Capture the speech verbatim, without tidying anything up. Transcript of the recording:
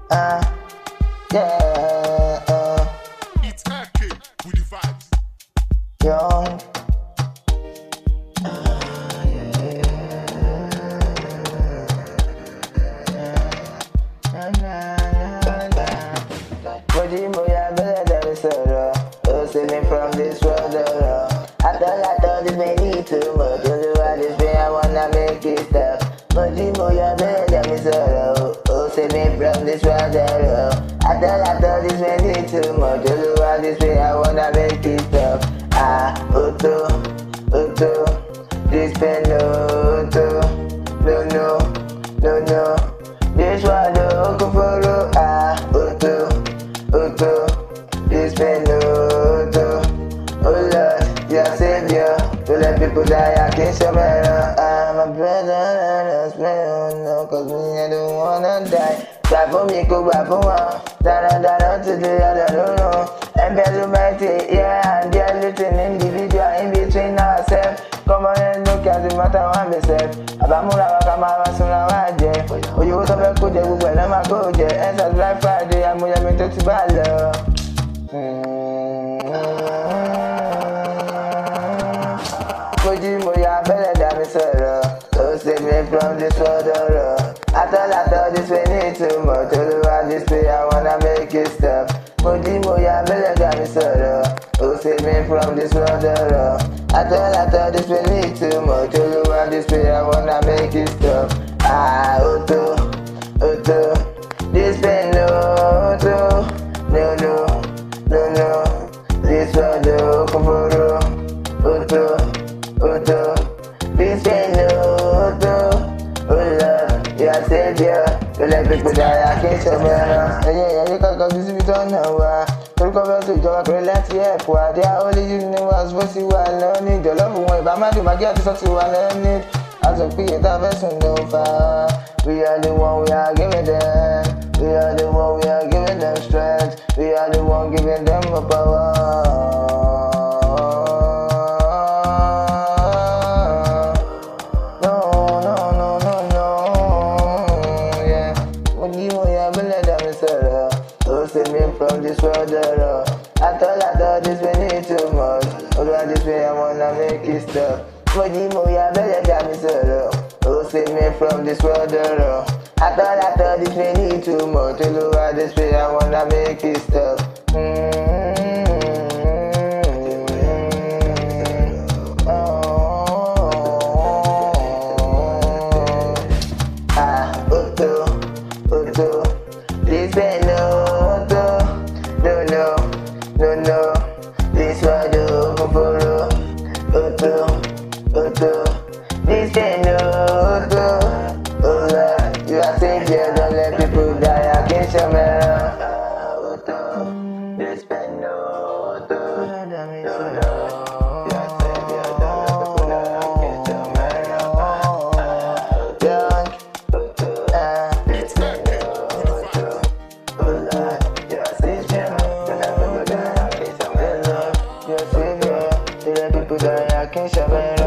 Uh, yeah, uh, It's R K with the vibes. young. Mojimo ya bele demi soro. Oh, save me from this world of love. I thought I thought this may need too much. Oluwa this way I wanna make it stop. Mojimo ya bele demi soro. Oh, save me from this world of love. I thought I thought this may need too much. Oluwa this way I wanna make it stop. Ah, Oto, Oto, this pain no, Oto, no no, no no. This one no go follow. Ah, Oto, Oto, this pain no, Oto. Oh Lord, your savior. To let people die, I can't show better. I'm a brother and a smell, no, cause me, I don't wanna die. Try for me, go back for one. Down, down, to the other, no, no. Embezzlement, yeah, and they're little individual in between ourselves. Come on and look at the matter one myself. Abamura Wakamara Sunawaje. Oh, you was a very good, you were never good. And that's Black Friday, I'm going to to battle. Mojimo ya better than me, sir. Don't save me from this world of love. I thought I thought this way need too much. Oluwa this way I wanna make it stop. Mojimo ya better than me, sir. Don't save me from this world of love. I thought I thought this way need too much. Oluwa this way I wanna make it stop. Ah, Oto, Oto, this pain no, Oto, no no, no no. This world no kumforo, Oto, Oto, this pain no, Oto. Oh Lord, you are savior. Don't let people die, I can't show better. Yeah, yeah, you can't go to the don't know why. Don't come back to the job, I let you help. Why they are only using the words for see what I don't need. The love one, but my do my girl to talk to what I don't need. As a Peter, that person don't fire. We are the one we are giving them. We are the one we are giving them strength. We are the one giving them a power. Save me from this world of love. I thought I thought this way need too much. Although this way I wanna make it stop. Mojimo ya better than me solo. Oh, save me from this world of love. I thought I thought this way need too much. Although this way I wanna make it stop. Mm-hmm. Oh. Ah, Oto, Oto, this way no. No, no, this one do follow. Oto, Oto, this ain't no Oto. Oh Lord, you are savior, don't let people die. I can't show me. Oto, this ain't no Oto. No, no, you are savior, don't let people die. I can't show me. Young, ah, this ain't no Oto. Oh Lord, you are savior. Your savior, to let people die, I can't show